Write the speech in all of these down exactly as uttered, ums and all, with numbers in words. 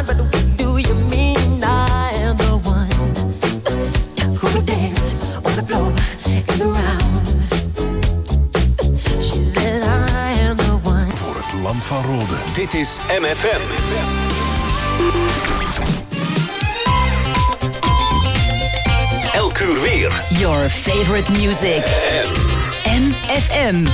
but what do you mean I am the one who would dance on the floor and around? She said I am the one. Voor het land van Rode. Dit is M F M. Elk uur weer. Your favorite music. M F M.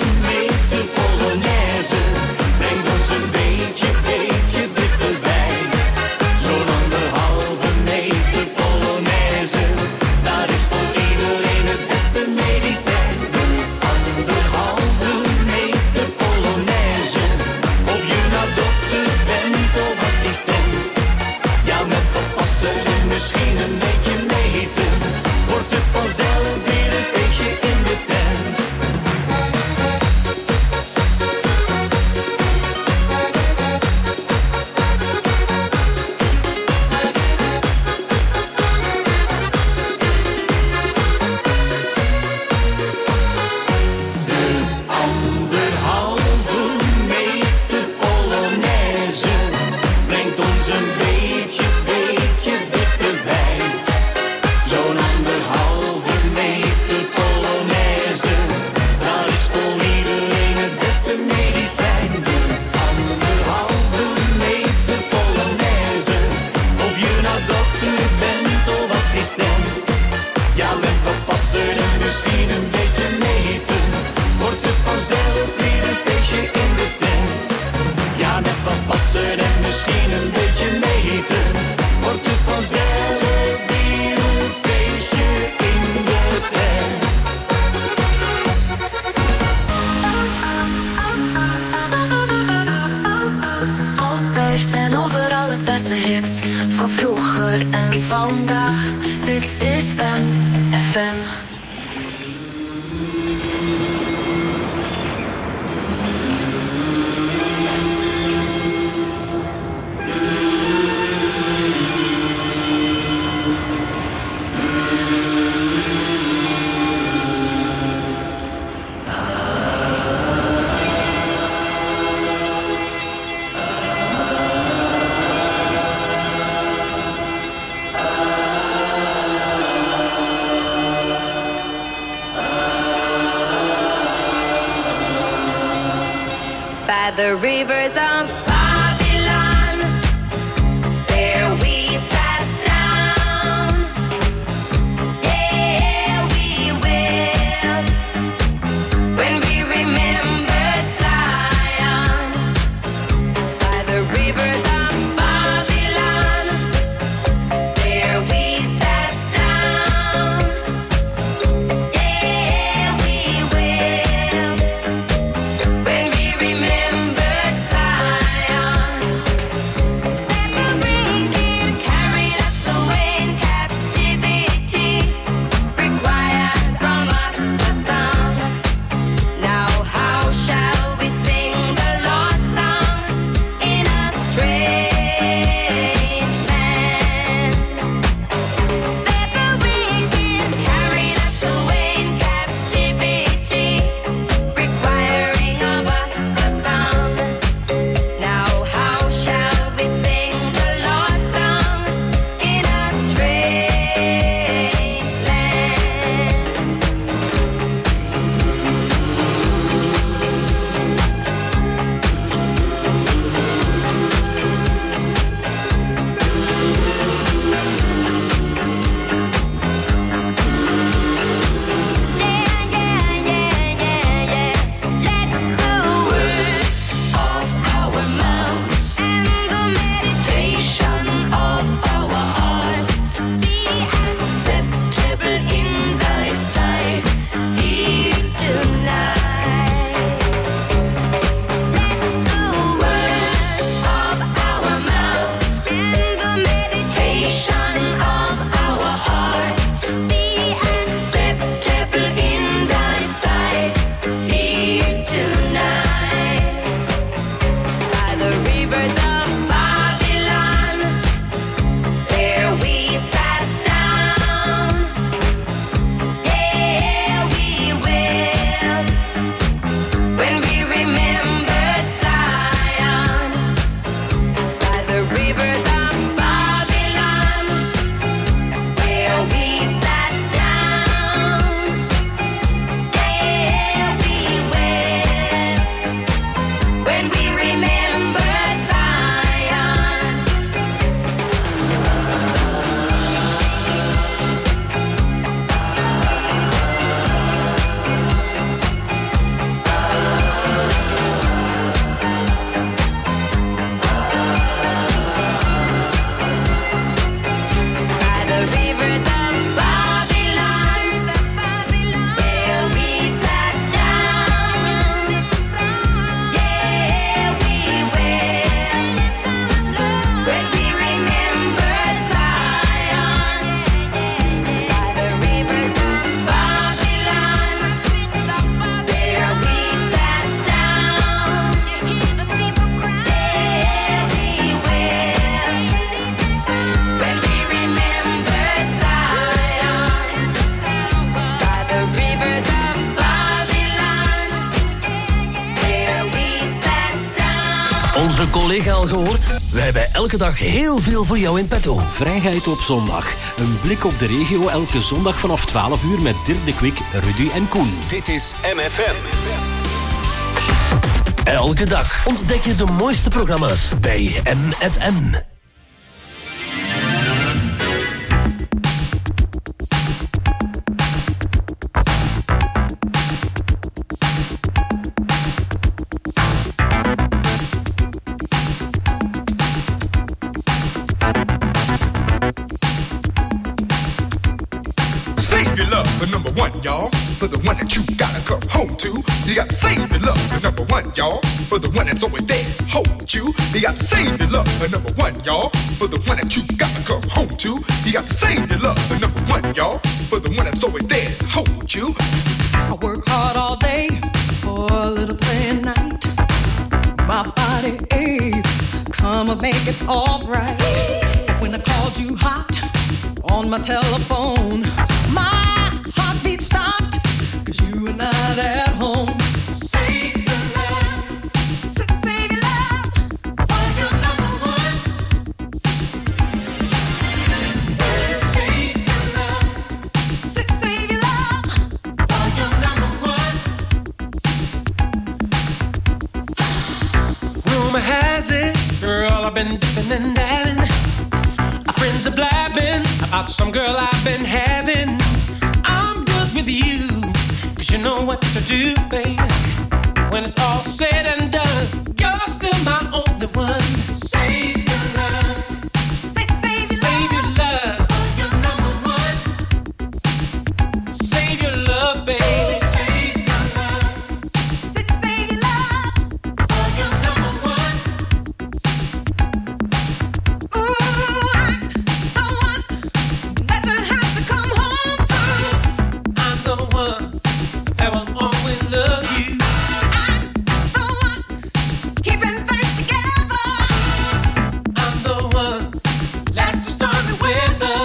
Polonaise brengt ons een beetje, beetje dichterbij. misschien een beetje meten, wordt het vanzelf weer een feestje in de tent. Ja, met wat passen en misschien een beetje meten, wordt het vanzelf weer een feestje in de tent. Ja, met wat passen en misschien een beetje meten, wordt het vanzelf weer een feestje in de tent. Altijd en overal het beste hits van vroeger en vandaag. Dit is M F M. By the rivers of Babylon, there we sat down. Yeah, we wept when we remembered Zion. By the rivers of Babylon, there we sat down. Yeah, we wept when we remembered Zion. collega al gehoord? Wij hebben elke dag heel veel voor jou in petto. Vrijheid op zondag. Een blik op de regio elke zondag vanaf twaalf uur met Dirk de Kwik, Rudy en Koen. Dit is M F M. Elke dag ontdek je de mooiste programma's bij M F M. Number one, y'all, for the one that you gotta come home to. You got to save your love for number one, y'all, for the one that's always there, hold you. You got to save your love for number one, y'all, for the one that you gotta come home to. You got to save your love for number one, y'all, for the one that's always there, hold you. I work hard all day for a little play at night. My body aches, come and make it all right. When I called you hot on my telephone, my heartbeat stopped, cause you were not at home. Save your love, S- save your love, for your number one. Save your love, S- save your love, for your number one. Rumor has it, girl, I've been dipping and dabbing. My friends are blabbing about some girl I've been having. With you, cause you know what to do, baby. When it's all said and done, you're still my only one. Save your love, save, save your save love, your love. For your number one. Save your love, baby. Save your love, save, save your love, for your number one. Ooh, I'm the one that you have to come home to. The one that will always love you. I'm the one keeping things together. I'm the one that's the stormy weather.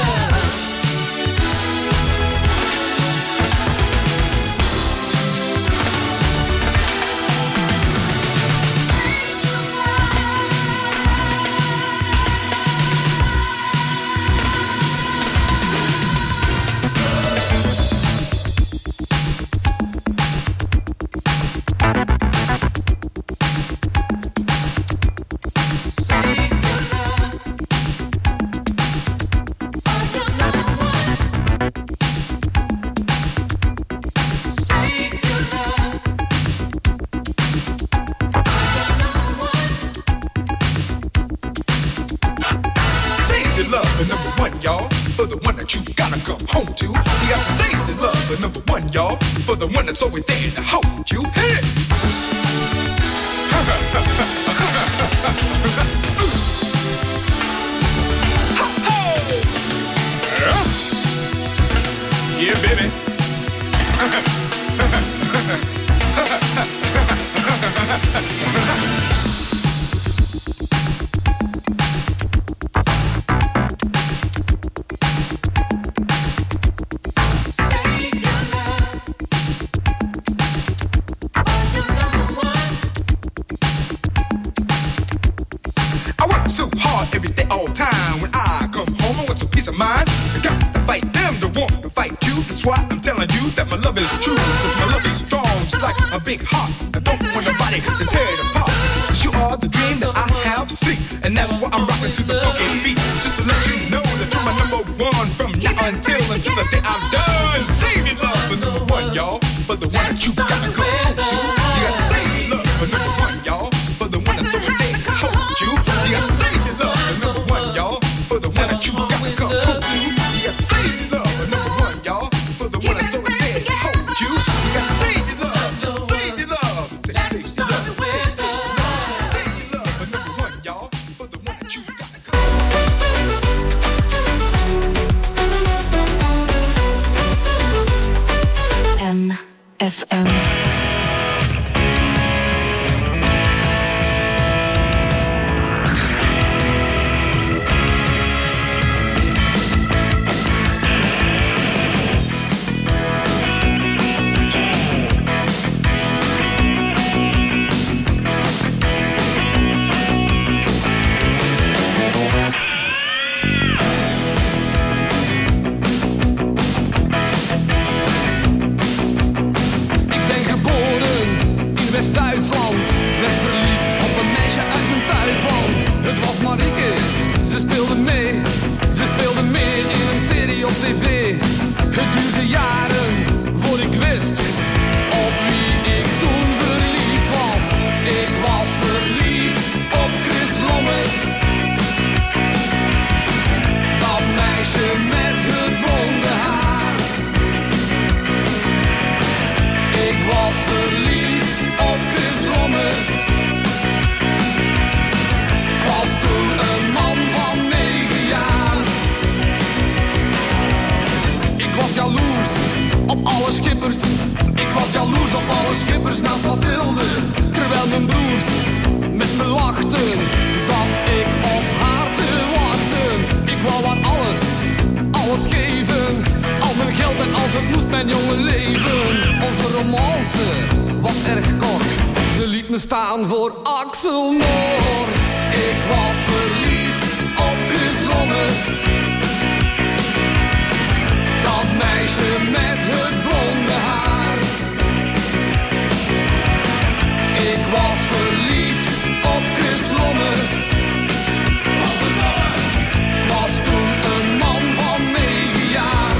For the one that's always there to hold you. Hit it! Yeah, baby. Mind. I got to fight them to want to fight you. That's why I'm telling you that my love is true. Cause my love is strong, just like a big heart. I don't want nobody to tear it apart. Cause you are the dream that I have seen. And that's why I'm rocking to the funky beat. Just to let you know that you're my number one. From now until until the day I'm done. Save your love for number one, y'all. For the one that you gotta go home to. You gotta save your love for number one, y'all. For the one that's over there to hold you. You gotta save your love for number one, y'all. For the one that you gotta go home to. You gotta save your love for number one, y'all. For the one that's over there to hold you. You gotta save your love, just save your love. Save your love, save your love for number one, y'all. For the one that you gotta go. M F M. Ze speelde mee, ze speelde mee in een serie op tv. Het duurde jaren voor ik wist op wie ik toen verliefd was. Ik was verliefd op Chris Lomme. Dat meisje met het blonde haar. Ik was verliefd op Chris Lomme. Was toen een man van negen jaar. Ik was jaloers op alle schippers. Ik was jaloers op alle schippers naast Mathilde. Terwijl mijn broers met me lachten, zat ik op haar te wachten. Ik wou haar alles, alles geven. Al mijn geld en als het moest mijn jonge leven. Onze romance was erg kort. Ze liet me staan voor Axel Noord. Ik was verliefd op Chris Lomme. Dat meisje met het blonde haar. Ik was verliefd op Chris Lomme. Was toen een man van negen jaar.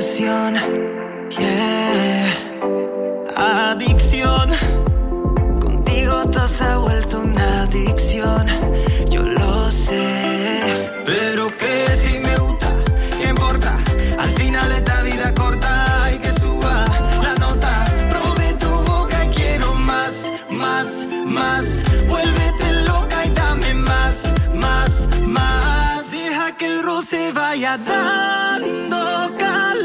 tentación, yeah. Adicción, contigo todo se ha vuelto una adicción. Yo lo sé, pero que si me gusta, ¿qué importa? Al final esta vida corta y que suba la nota. Probé tu boca y quiero más, más, más. Vuélvete loca y dame más, más, más. Deja que el roce vaya dando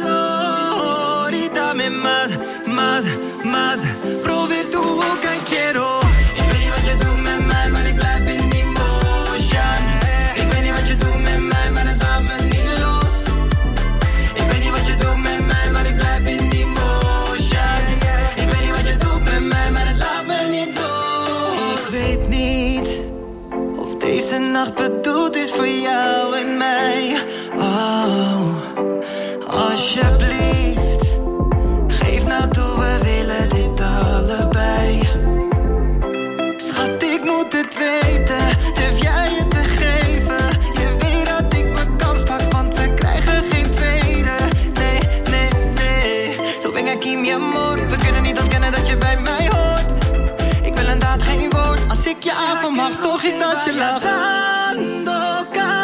calor y dame más, más, más. Probé tu boca y quiero. Ik weet niet wat je doet met mij, maar ik blijf in die motion. Ik weet niet wat je doet met mij, maar het laat me niet los. Ik weet niet wat je doet met mij, maar ik blijf in die motion. Ik weet niet wat je doet met mij, maar het laat me niet los. Ik weet niet of deze nacht bedoeld is voor jou en mij. Oh, alsjeblieft, geef nou toe, we willen dit allebei. Schat, ik moet het weten, durf jij het te geven? Je weet dat ik mijn kans pak, want we krijgen geen tweede. Nee, nee, nee, zo ven aquí mi amor. We kunnen niet ontkennen dat je bij mij hoort. Ik wil een daad, geen woord. Als ik je avond mag, zorg ik dat je lacht. Dando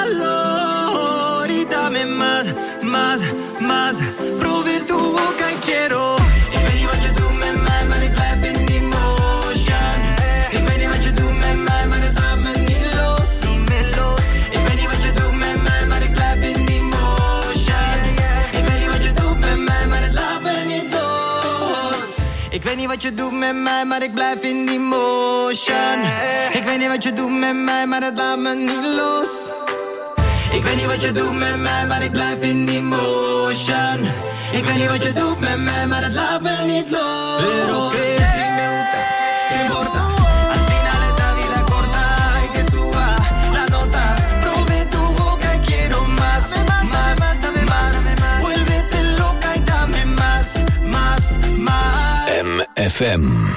calor y dame más, más, más. Probé tu boca y quiero. Ik weet niet wat je doet met mij, maar ik blijf in die motion. Ik weet niet wat je doet met mij, maar het laat me niet los. Niet meer los. Ik weet niet wat je doet met mij, maar ik blijf in die motion. Ik weet niet wat je doet met mij, maar het laat me niet los. Ik weet niet wat je doet met mij, maar ik blijf in die motion. Ik weet niet wat je doet met mij, maar het laat me niet los. Ik weet niet wat je doet met mij, maar ik blijf in die motion. Ik weet niet wat je doet met mij, maar het laat me niet los. Pero que si me gusta, ¿qué importa? Al final esta vida corta y que suba la nota. Probé tu boca y quiero más, más, más, dame más. Vuélvete loca y dame más, más, más. M F M.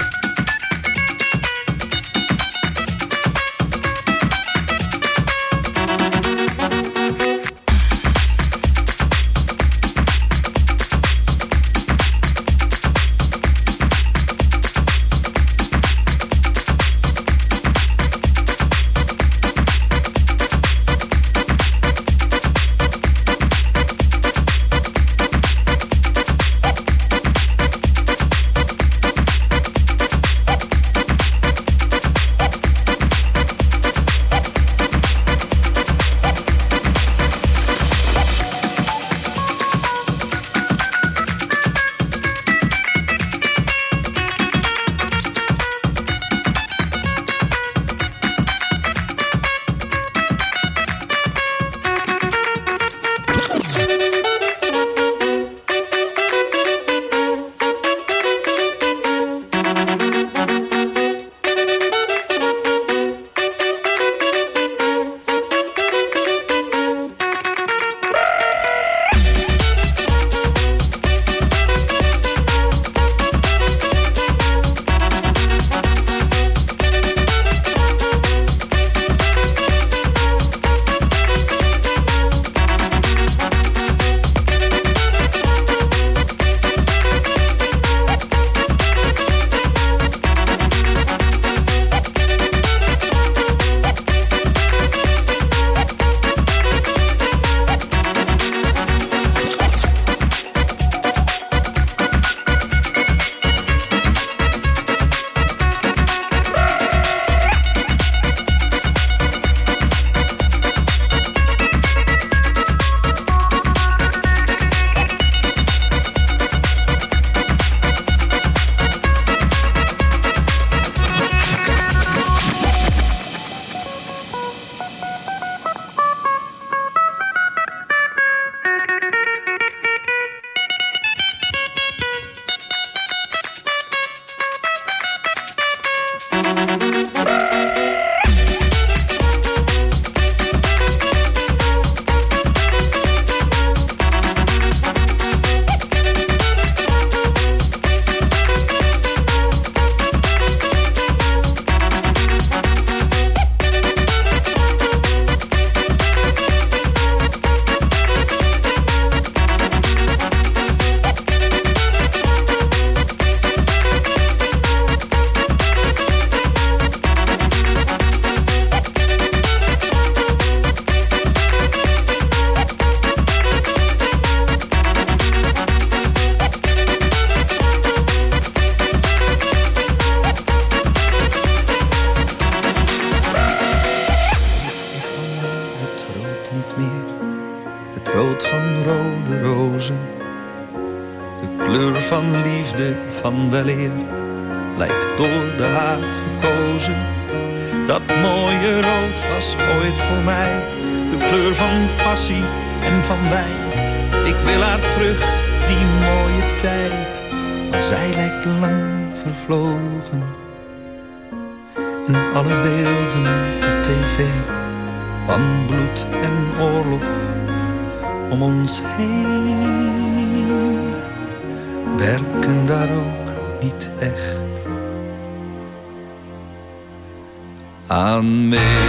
Kleur van liefde, van weleer, lijkt door de haat gekozen. Dat mooie rood was ooit voor mij de kleur van passie en van wijn. Ik wil haar terug, die mooie tijd, maar zij lijkt lang vervlogen. In alle beelden op tv, van bloed en oorlog om ons heen, werken daar ook niet echt aan mee.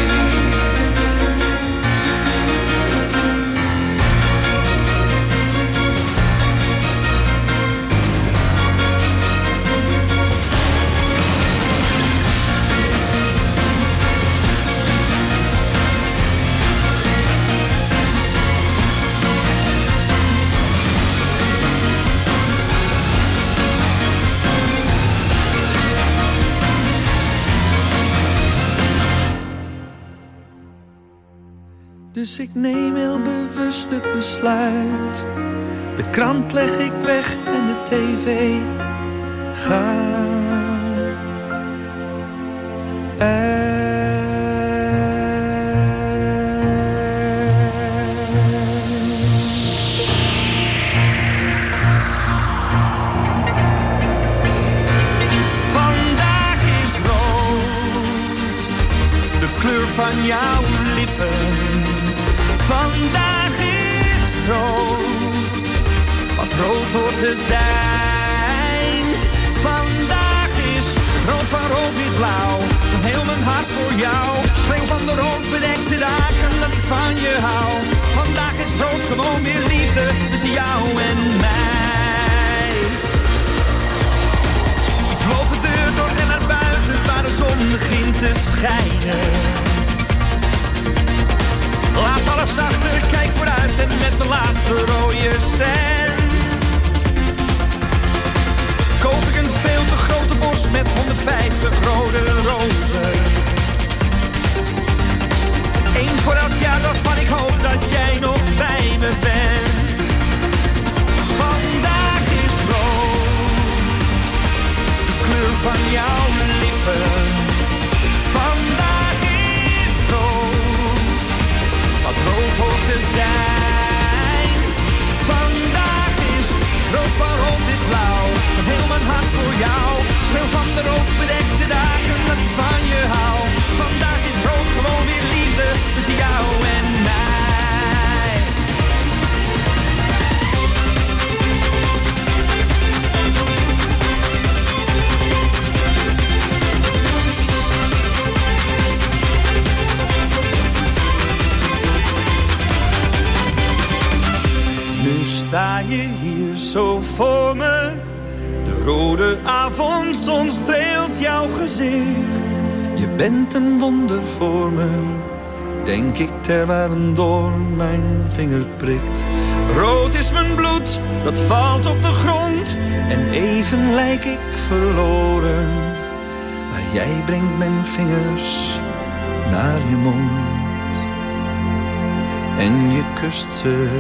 Dus ik neem heel bewust het besluit. De krant leg ik weg en de tv gaat uit. Vandaag is rood, de kleur van jouw lippen. Vandaag is rood, wat rood hoort te zijn. Vandaag is rood van rood-wit-blauw, van heel mijn hart voor jou. Schreeuw van de roodbedekte dagen dat ik van je hou. Vandaag is rood gewoon weer liefde tussen jou en mij. Ik loop de deur door en naar buiten waar de zon begint te schijnen. Laat alles achter, kijk vooruit en met mijn laatste rode cent koop ik een veel te grote bos met honderdvijftig rode rozen. Eén voor elk jaar waarvan ik hoop dat jij nog bij me bent. Vandaag is rood, de kleur van jouw lippen. Vandaag is rood, wat rood hoort te zijn. Vandaag is rood van rood-wit-blauw, van heel mijn hart voor jou. Schreeuw van de roodbedekte dagen dat ik van je hou. Vandaag is rood gewoon weer liefde tussen jou en mij. Nu sta je hier zo voor me. De rode avondzon streelt jouw gezicht. Je bent een wonder voor me, denk ik terwijl een doorn mijn vinger prikt. Rood is mijn bloed, dat valt op de grond. En even lijk ik verloren. Maar jij brengt mijn vingers naar je mond. En je kust ze.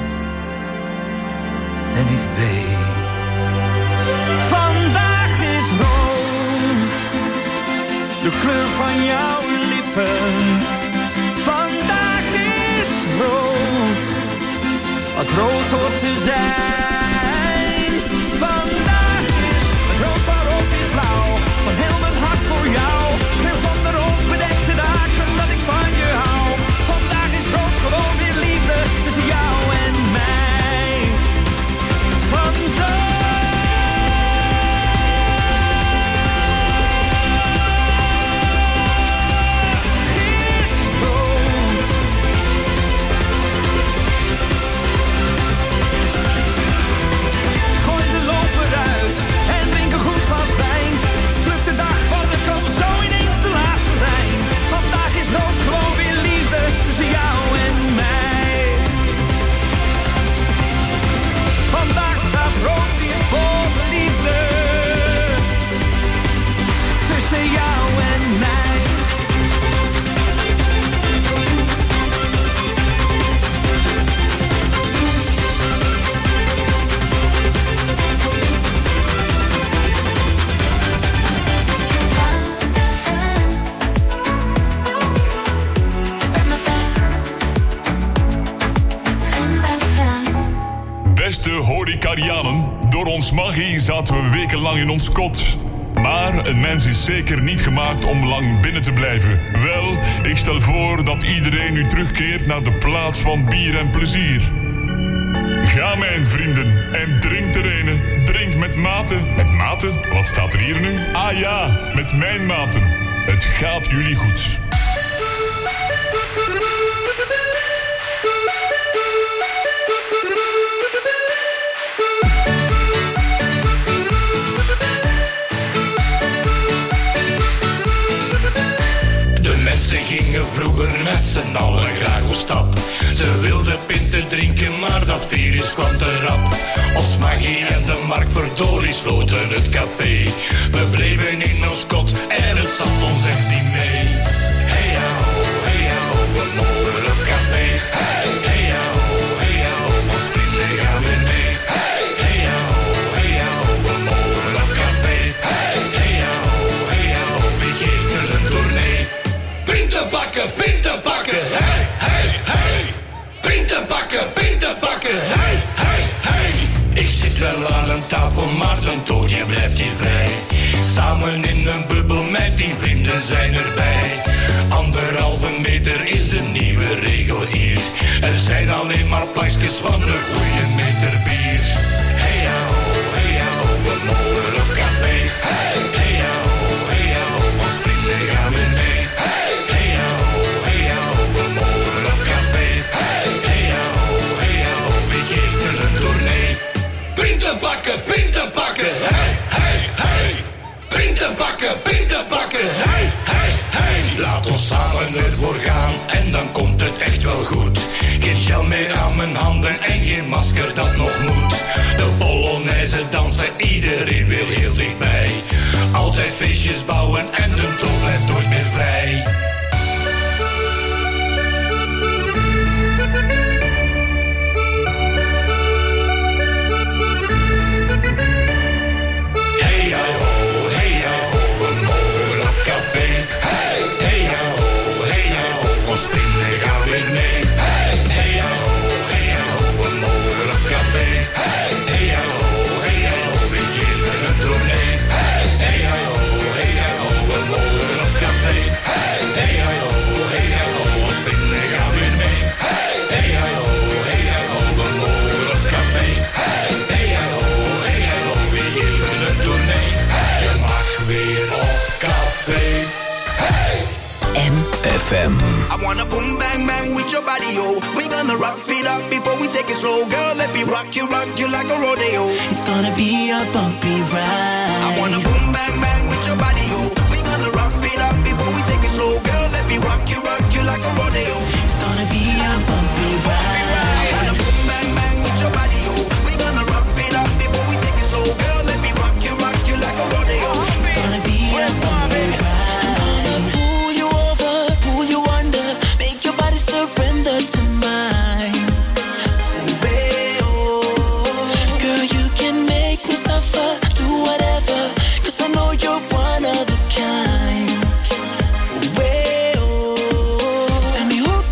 En ik weet, vandaag is rood, de kleur van jouw lippen. Vandaag is rood, wat rood hoort te zijn. Vandaag is rood van rood-wit-blauw, van heel mijn hart voor jou. Schreeuw van de roodbedekte dagen dat ik van je hou. Vandaag is rood gewoon weer liefde tussen jou en mij. vegetarianen. Door ons magie zaten we wekenlang in ons kot. Maar een mens is zeker niet gemaakt om lang binnen te blijven. Wel, ik stel voor dat iedereen nu terugkeert naar de plaats van bier en plezier. Ga, mijn vrienden, en drink er ene. Drink met mate. Met mate? Wat staat er hier nu? Ah ja, met mijn maten. Het gaat jullie goed. Gingen vroeger met z'n allen graag op stap. Ze wilden pinten drinken, maar dat virus kwam te rap. Ons magie en de Mark verdorie sloten het café. We bleven in ons kot en het zat ons echt niet mee. Hey ja ho, hey ja ho, we mogen op café. Hey, hey ja ho, hey ja ho, ons vrienden gaan weer mee. Hey, hey ja ho, hey ja ho, we mogen op café. Hey, hey ja ho, hey ja ho, we geven een tournee. Pinten bakken, pinten bakken, hey, hey, hey. Pinten bakken, pinten bakken, hey, hey, hey. Ik zit wel aan een tafel, maar dan toch, je blijft hier vrij. Samen in een bubbel met tien vrienden zijn erbij. Anderhalve meter is de nieuwe regel hier. Er zijn alleen maar plakjes van de goeie meter bier. Hey ja ho, hey ja ho, we mogen op café. Hey, hey ja ho, hey ja ho, ons vrienden gaan weer mee. Hey, hey ja ho, hey ja ho, we mogen op café. Hey, hey ja ho, hey ja ho, we geven een tournee. Pinten bakken, pinten bakken, hey, hey, hey. Pinten bakken, pinten bakken, hey, hey, hey. Laat ons samen ervoor gaan en dan komt het echt wel goed. Geen gel meer aan mijn handen en geen masker dat nog moet. De Polonaise dansen, iedereen wil heel dichtbij. Altijd feestjes bouwen en de toon blijft nooit meer vrij. Hey ja ho, hey ja ho, we mogen op café. Hey, hey ja ho, hey ja ho, ons vrienden gaan weer mee. Hey, hey ja ho, hey ja ho, we mogen op café. Hey, hey ja ho, hey ja ho, we geven een tournee. Hey, hey ja ho, hey ja ho, we mogen op café. Hey, hey ja ho, hey ja ho, ons vrienden gaan weer mee. Hey, hey ja ho, hey ja ho, we mogen op café. Hey, hey ja ho, hey ja ho, we geven een tournee. Je mag weer op café. Hey. M F M. I wanna boom bang bang with your body, yo. We gonna rock it up before we take it slow, girl. Let me rock you, rock you like a rodeo. It's gonna be a bumpy ride. I wanna boom bang bang with your body, yo. We gonna rock it up before we take it slow, girl. Let me rock you, rock you like a rodeo. It's gonna be a bumpy ride. I wanna boom bang bang with your body, yo. We gonna rock it up before we take it slow, girl. Let me rock you, rock you like a rodeo. It's gonna be a bumpy ride. Pull you over, pull you under, make your body surrender to mine. Girl, you can make me suffer, do whatever, 'cause I know you're one of a kind. Tell me who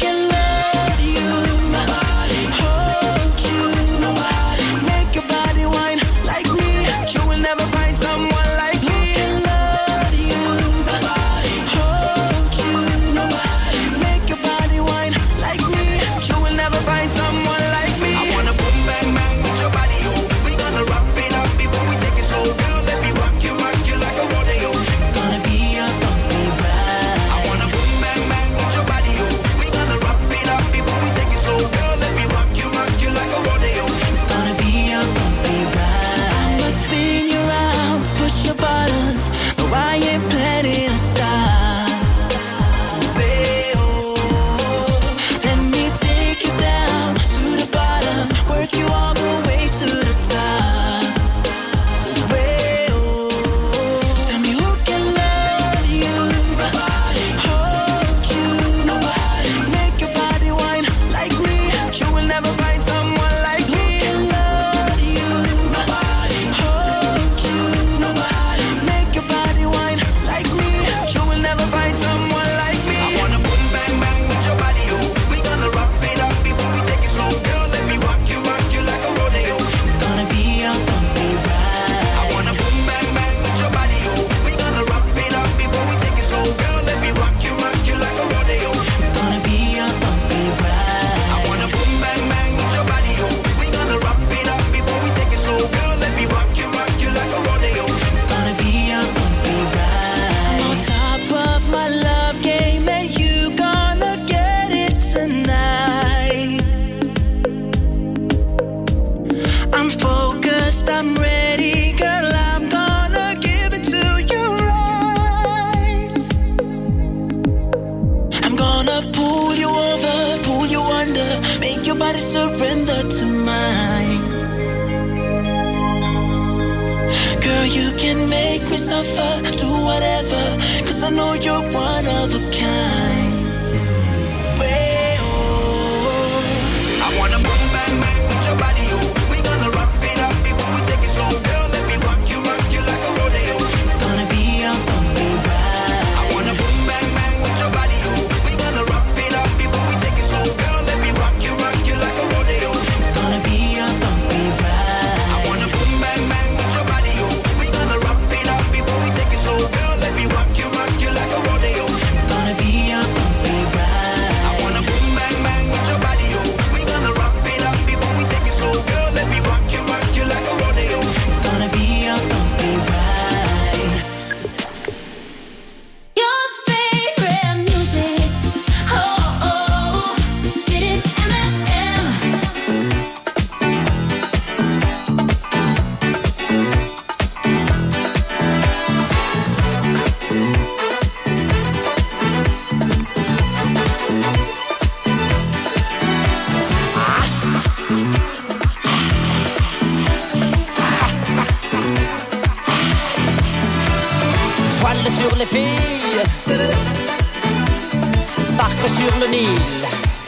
and make me suffer. Do whatever, cause I know you're one of a kind. I wanna boom bang bang with your body, yo. We gonna rock it up before we take it slow. Girl, let me rock you, rock you like a rodeo. It's gonna be a bumpy ride. I wanna boom bang bang with your body, yo. We gonna rock it up before we take it slow. Girl, let me rock you, rock you like a rodeo. It's gonna be a bumpy ride. I wanna boom bang bang with your body, yo. We gonna rock it up before we take it slow. Girl, let me rock you, rock you like a rodeo. It's gonna be a bumpy ride. I wanna boom bang bang with your body, yo. We gonna rock it up before we take it slow. Girl, let me rock you, rock you like a rodeo. It's gonna be a bumpy ride. Your favorite music. Oh, oh, dit is M F M. Voile sur les filles, barque sur le Nil.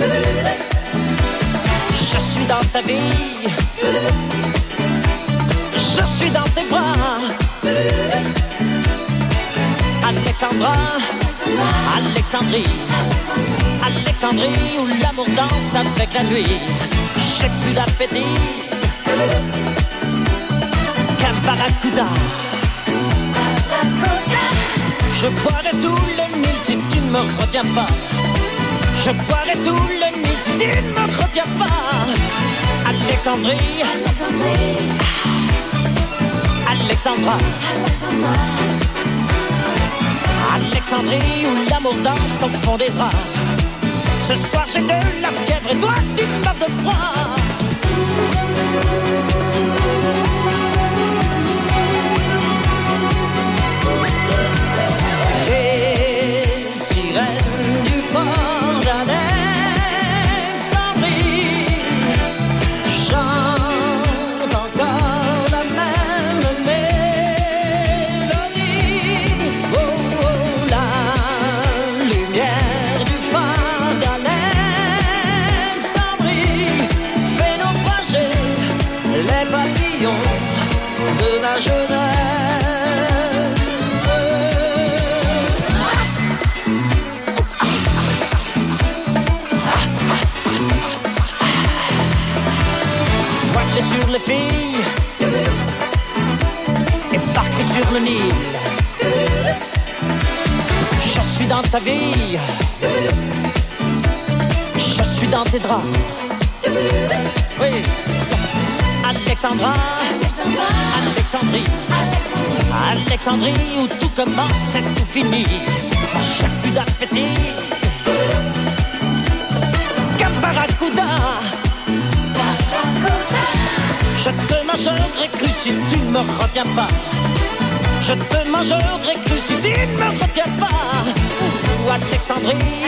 Je suis dans ta vie, je suis dans tes bras. Alexandra, Alexandrie, Alexandrie où l'amour danse avec la nuit. J'ai plus d'appétit qu'un barracuda. Je boirai tout le Nil si tu ne me retiens pas. Je boirai tout le Nil si tu ne me retiens pas. Alexandrie, Alexandra, Alexandrie où l'amour danse au fond des bras. Ce soir j'ai de la fièvre et toi tu meurs de froid. Les sirènes du port d'Alexandrie chantent encore la même mélodie. Oh, oh, la lumière du phare d'Alexandrie fait naufrager les papillons de ma jeunesse. Sur les filles et barque sur le Nil. Je suis dans ta vie, je suis dans tes draps. Oui, Alexandra, Alexandrie, Alexandrie où tout commence et tout finit. J'ai plus d'appétit qu'un barracuda. Je te mangerai cru si tu ne me retiens pas. Je te mangerai cru si tu ne me retiens pas. Ou Alexandrie,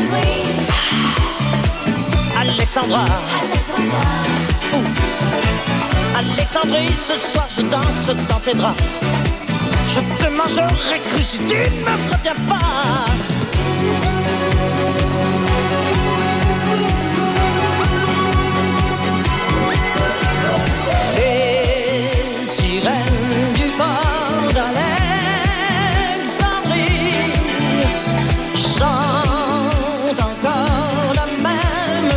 Alexandra, Ouh. Alexandrie, ce soir je danse dans tes draps. Je te mangerai cru si tu ne me retiens pas. Les sirènes du port d'Alexandrie chantent encore la même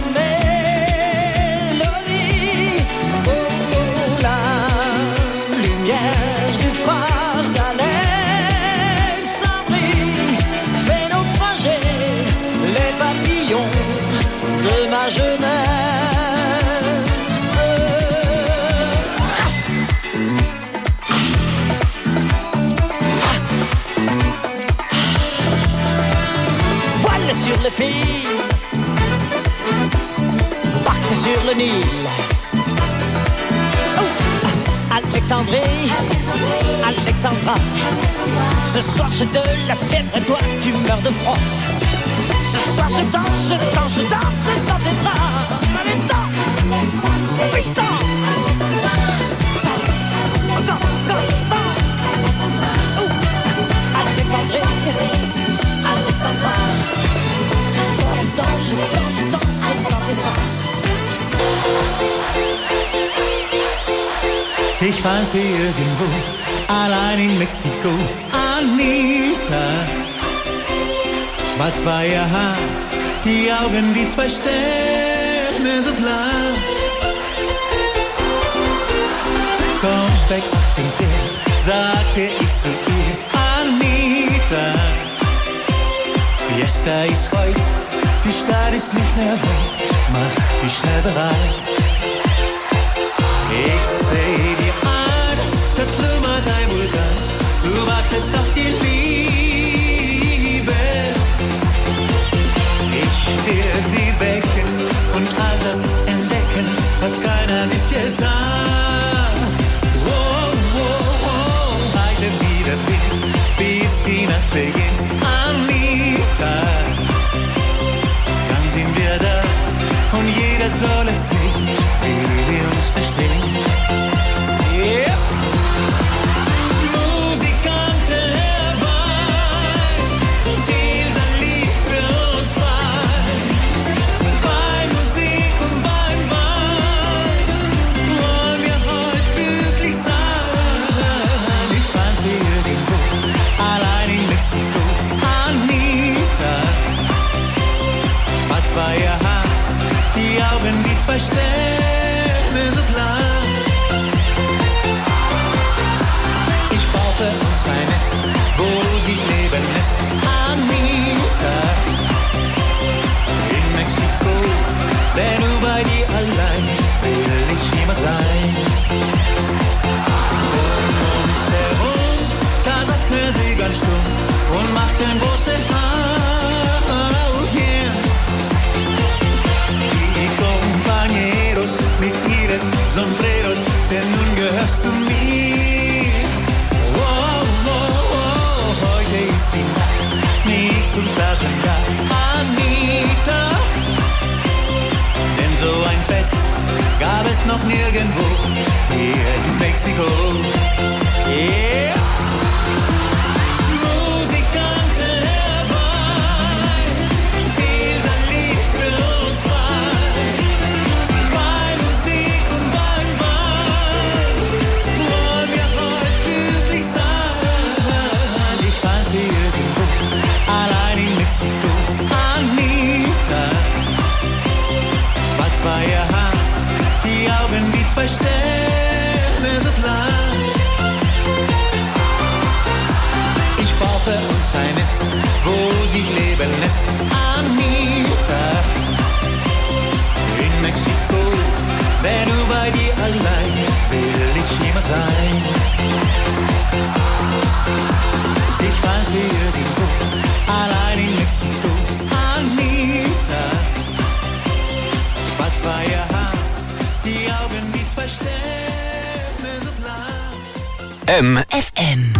mélodie. Oh, la lumière du phare d'Alexandrie fait naufrager les papillons de ma jeunesse. Sur les filles, barque sur le Nil. Oh, Alexandrie, Alexandra, ce soir j'ai de la fièvre et toi tu meurs de froid. Ce soir je danse, je danse, je danse dans tes bras. Allez, danse, oui, danse. Danse, danse, danse. Ich fand sie irgendwo, allein in Mexiko. Anita, schwarz war ihr Haar, die Augen wie zwei Sterne so klar. Komm, steig auf den Pferd, sagte ich zu ihr. Anita, Fiesta ist heut, die Stadt ist nicht mehr weit, mach dich schnell bereit. Ich seh dir an, das schlummert ein Vulkan, du wartest auf die Liebe. Ich will sie wecken und all das entdecken, was keiner bisher sah. Wow, wow, wow, heile wieder Wind, bis die Nacht beginnt. Anita, dann sind wir da und jeder soll es sehen, wie wir uns verstehen. Yeah. Musikanten herbei, spielt ein Lied für uns zwei. Bei Musik und beim Wein wollen wir heute glücklich sein. Ich fand sie irgendwo, allein in Mexiko. Anita, schwarz war ihr Haar, die Augen wie zwei Sterne so klar. Ich baute uns ein Nest, wo sich leben lässt. Anita, in Mexiko, denn nur bei dir allein will ich immer sein. Um uns herum, da saßen sie ganz stumm und machten große Augen. Die Compañeros mit ihren Sombreros, denn nun gehörst du mir. Wow, wow, wow, heute ist die Nacht, nicht zum Schlafen da. Anita, denn so ein Fest gab es noch nirgendwo hier in Mexiko. Yeah. Musikanten herbei, spielt ein Lied für uns zwei. Bei Musik und beim Wein wollen wir heute glücklich sein. Ich fand sie irgendwo, allein in Mexiko. Anita, schwarz war ihr Haar, die Augen wie zwei Sterne so klar. Ich baute uns ein Nest, wo sich leben lässt. Anita, in Mexiko, denn nur bei dir allein will ich immer sein. Ich fand sie irgendwo, allein in Mexiko. Anita, schwarz war ihr Haar, die Augen wie zwei Sterne so klar. M F M.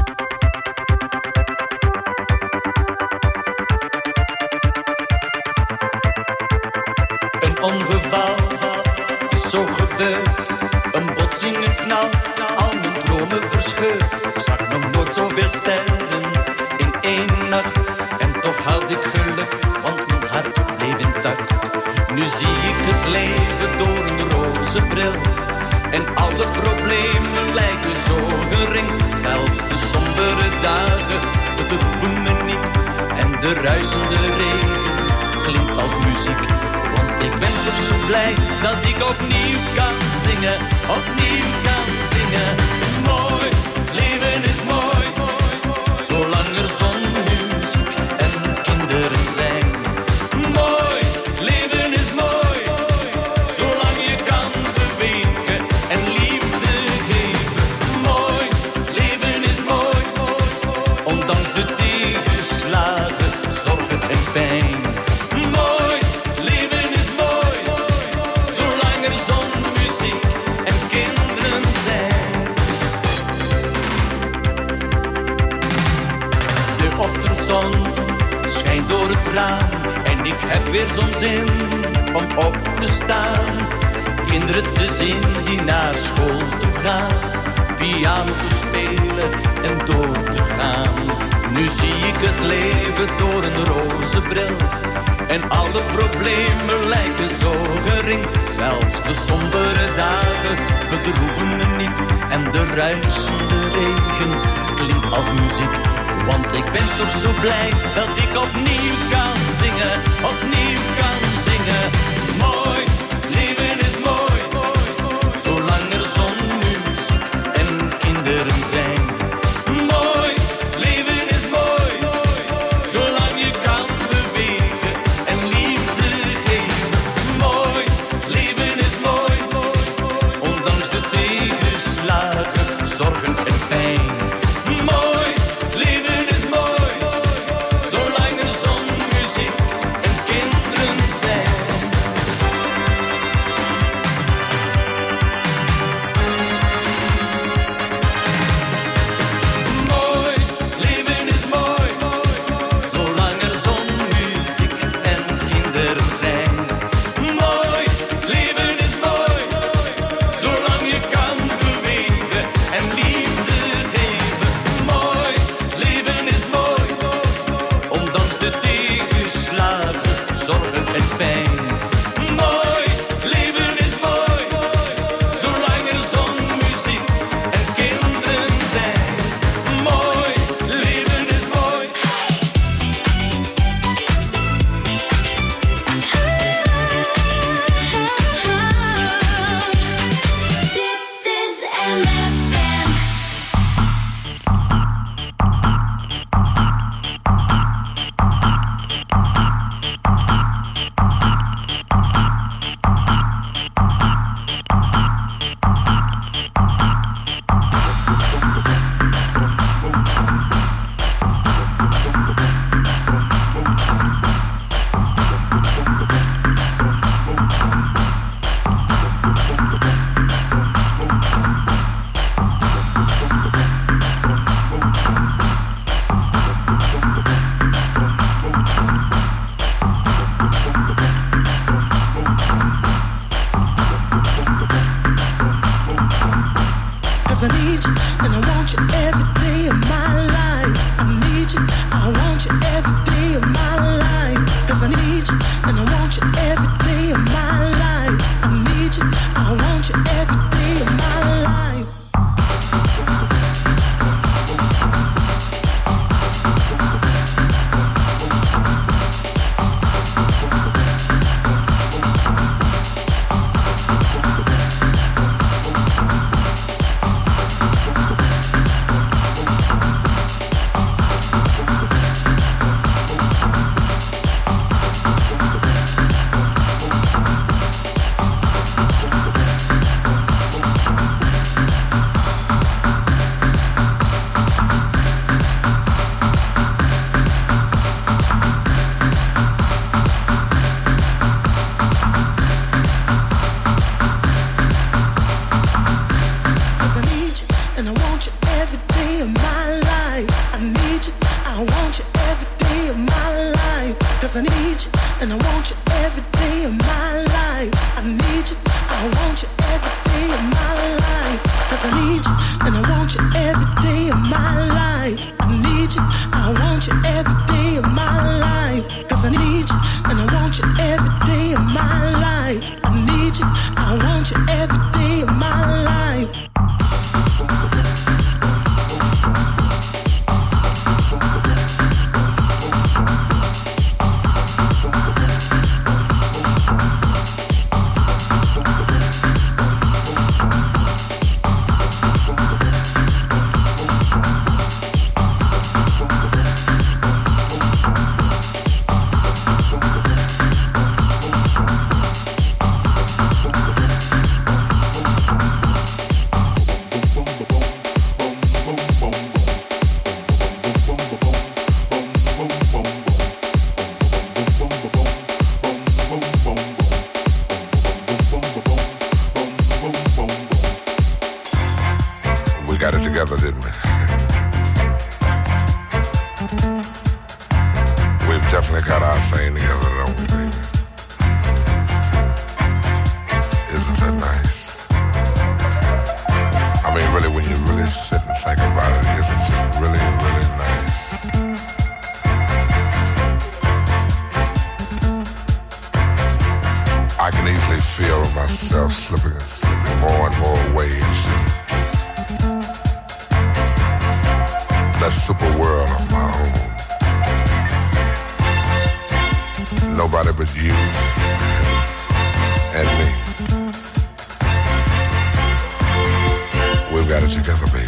Een ongeval is zo gebeurd. Een botsing, een knal, al mijn dromen verscheurd. Ik zag nog nooit zoveel sterren in één nacht. En toch had ik geluk, want mijn hart bleef intact. Nu zie ik het leven door een roze bril. En alle problemen lijken zo gering. Zelfs de sombere dagen bedroeven me niet. En de ruisende regen klinkt als muziek. Want ik ben toch zo blij dat ik opnieuw kan zingen. Opnieuw kan zingen. Mooi, leven is mooi. Zolang er zon, muziek en kinderen zijn. Mooi, leven is mooi. Zolang je kan bewegen en liefde geven. Mooi, leven is mooi. Ondanks de tegenslagen, zorgen en pijn. Mooi, leven is mooi. Zolang er zon, muziek en kinderen zijn. De ochtendzon schijnt door het raam. En ik heb weer zo'n zin om op te staan. Kinderen te zien die naar school toe gaan. Piano te spelen en door te gaan. Nu zie ik het leven door een roze bril. En alle problemen lijken zo gering. Zelfs de sombere dagen bedroeven me niet. En de ruisende regen klinkt als muziek. Want ik ben toch zo blij dat ik opnieuw kan zingen, opnieuw kan zingen. Mooi, leven is mooi, zolang er zon, muziek en kinderen zijn. Mooi, leven is mooi, zolang je kan bewegen en liefde geven. Mooi, leven is mooi, ondanks de tegenslagen, zorgen en pijn. Mooi, leven is mooi, zolang er zon, muziek en kinderen zijn. Mooi, leven is mooi, zolang er zon, muziek en kinderen zijn. Mooi, leven is mooi, zolang je kan bewegen en liefde geven. Mooi, leven is mooi, ondanks de tegenslagen, zorgen en pijn. Mooi, leven is mooi, zolang er zon, muziek en kinderen zijn. Mooi, leven is mooi. Dit is M F M. Cause I need you and I want you every day of my life. I need you, I want you every day of my life. Cause I need you and I want you every day of my life. I need you, I want you every day of my life. Cause I need you and I want you every day of my life. I need you, I want you every day of my life. Cause I need you and I want you every day of my life. I need you, I want you every day of my life. Cause I need you and I want you every day of my life. I need you, I want you every day of my life. Cause I need you and I want you every day of my life. I need you, I want you every day of my life. got it together, didn't we? We've definitely got our thing together, don't we, baby? Isn't that nice? I mean, really, when you really sit and think about it, isn't it really, really nice? I can easily feel myself slipping, slipping more and more away into that super world of my own. Nobody but you and me. We've got it together, baby.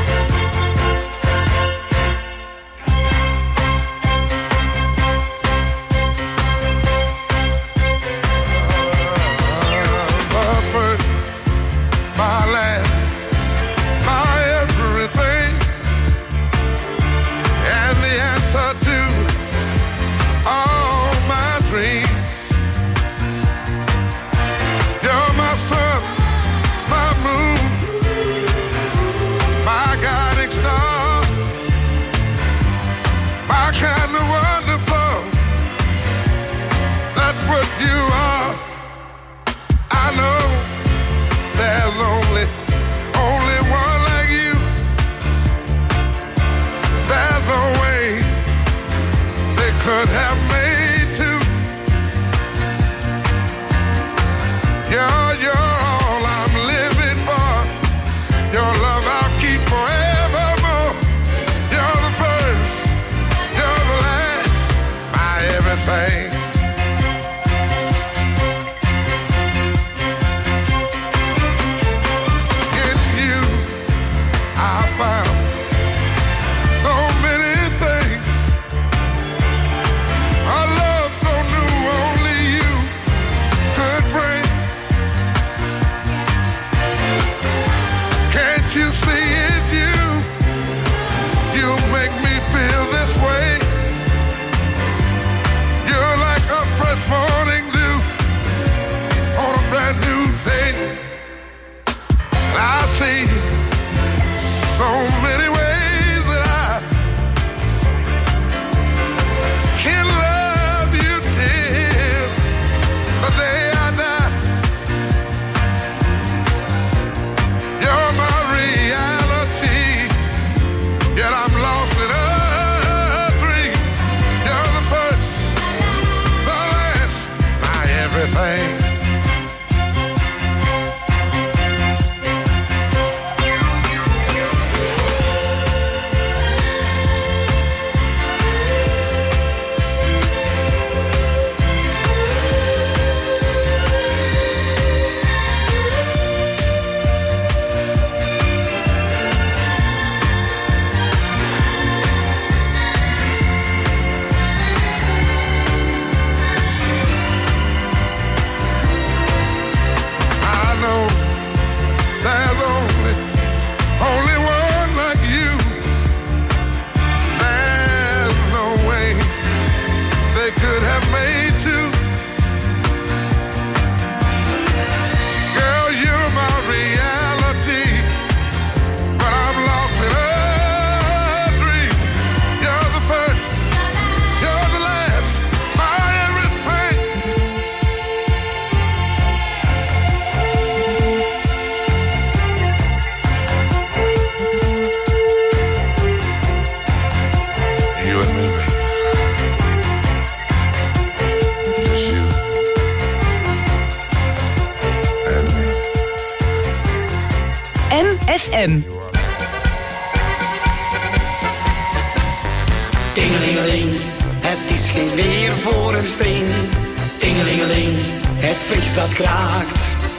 Tingelingeling, het is geen weer voor een string. Tingelingeling, het feest dat kraakt.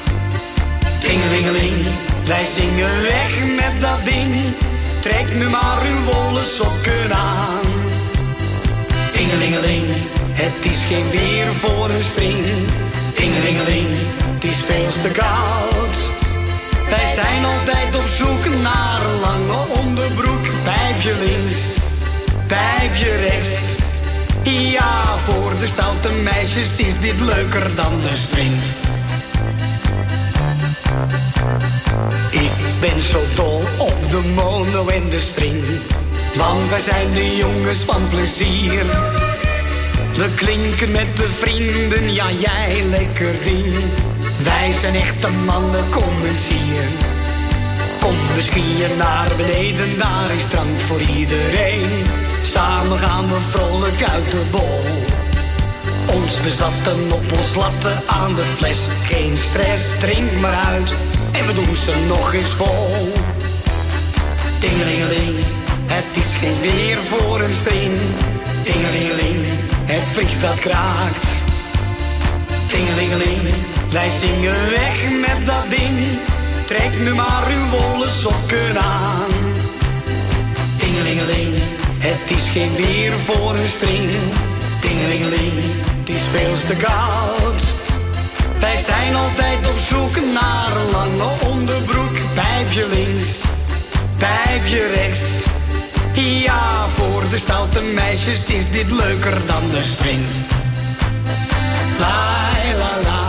Tingelingeling, wij zingen weg met dat ding. Trek nu maar uw wollen sokken aan. Tingelingeling, het is geen weer voor een string. Tingelingeling, het is veel te koud. Wij zijn altijd op zoek naar een lange onderbroek. Pijpje links, pijpje rechts. Ja, voor de stoute meisjes is dit leuker dan de string. Ik ben zo dol op de mono en de string. Want wij zijn de jongens van plezier. We klinken met de vrienden, ja jij lekker ding. Wij zijn echte mannen, kom eens hier. Kom we skiën naar beneden, daar is strand voor iedereen. Samen gaan we vrolijk uit de bol. Ons bezatten op ons latten aan de fles. Geen stress, drink maar uit en we doen ze nog eens vol. Tingelingeling, het is geen weer voor een string. Tingelingeling, het vriest dat kraakt. Tingelingeling, wij zingen weg met dat ding. Trek nu maar uw wollen sokken aan. Tingelingeling, het is geen weer voor een string. Tingelingeling, het is veel te koud. Wij zijn altijd op zoek naar een lange onderbroek. Pijpje links, pijpje rechts. Ja, voor de stoute meisjes is dit leuker dan de string. La la la.